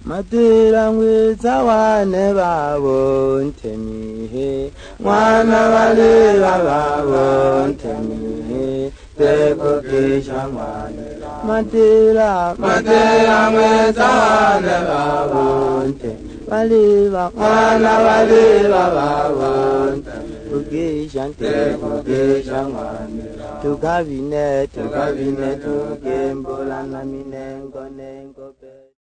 Matela ngwetsa wane babo ntemihe mwana bale babo ntemihe teko kisha mwane Matela ngwetsa wane babo ntemihe bale mwana bale babo ntemihe teko kisha mwane tukabine tukembola na minengo nengo